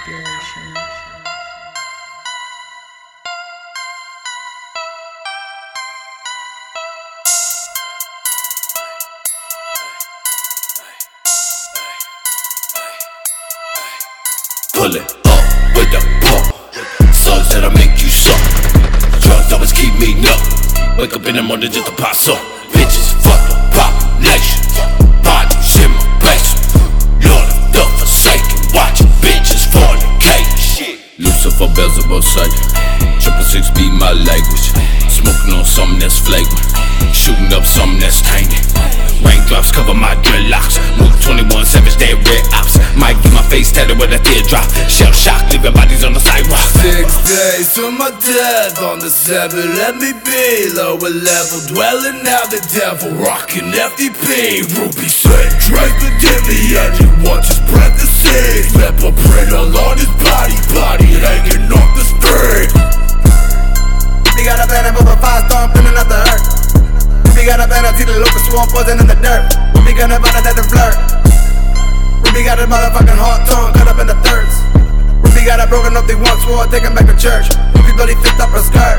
manipulation. Pull it up with the pump. Slugs that'll make you suck. Drugs always keep me up. Wake up in the morning just to pop some. Bitches fuck the population. Body shit my place. Lord of the forsaken. Watching bitches fornicate. Lucifer, Beelzebub, Satan. 666 be my language. Smoking on something that's flagrant. Shooting up something that's tainted. Raindrops cover my dreadlocks. Move 21 Savage, dead red ops. Might get my face tatted with a teardrop. Shell shock, leaving bodies on the sidewalk. 6 days to my death on the 7th. Let me be lower level, dwelling out the devil. Rockin' FDP, ruby sweat, drink the dimmy. And you want his breath to see. Left a print all on his body hanging off the string. We got a banner of a 5-star pinning up the earth. We got a banner, see the locust swarm poison in the dirt. We gonna validate and flirt. We got a motherfucking hot tongue cut up in the thirds. We got a broken up, they once swore, taking back to church. We bloody fifth up her skirt.